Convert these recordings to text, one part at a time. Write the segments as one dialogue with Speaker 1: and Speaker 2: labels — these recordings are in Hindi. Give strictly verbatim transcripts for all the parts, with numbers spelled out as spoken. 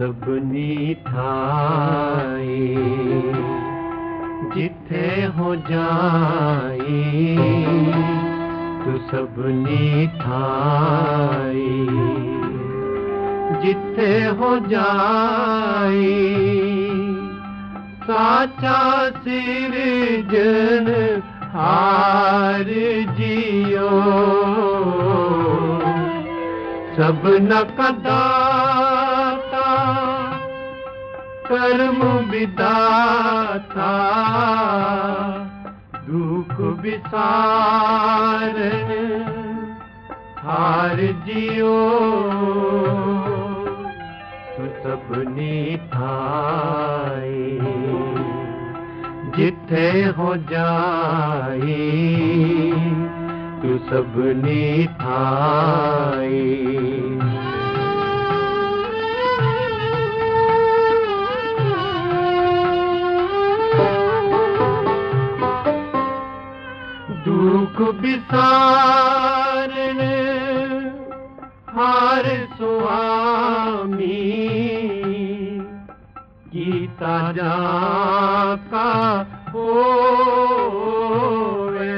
Speaker 1: सबनी ठाए जिथे हो जाए तू सबनी ठाए जिथे हो जाए साचा सिरजन हार जियो सबना कदाता कर्म विदाता दुख विसार हार जियो तू सबनी ठाए जिथे हो जाए तू सबनी ठाए दुख विसारण हार स्वामी गीता जाका होवे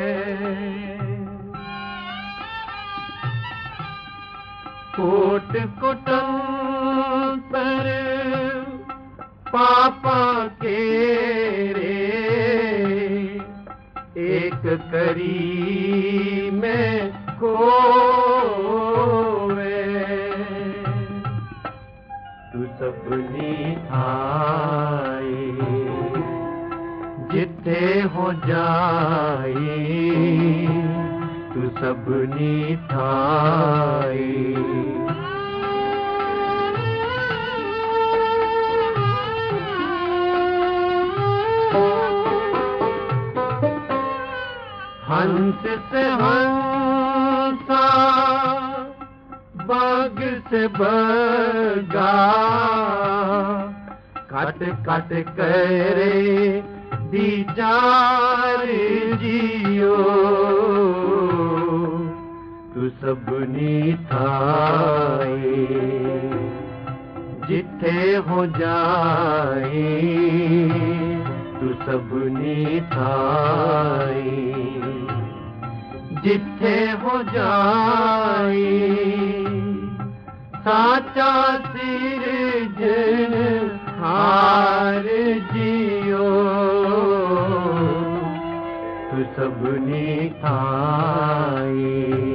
Speaker 1: कोट कोटंतर पापा के रे एक करी में कोवे तू सबनी ठाए जिथे हो जाए तू सबनी ठाए हंस से हंसा बाग से बगा काट काट करे दीजार जियो तू सबनी ठाए जिथे हो जाए तू सबनी ठाए जिथे हो जाए साचा सिरजन हार जियो तू सबनी ठाए।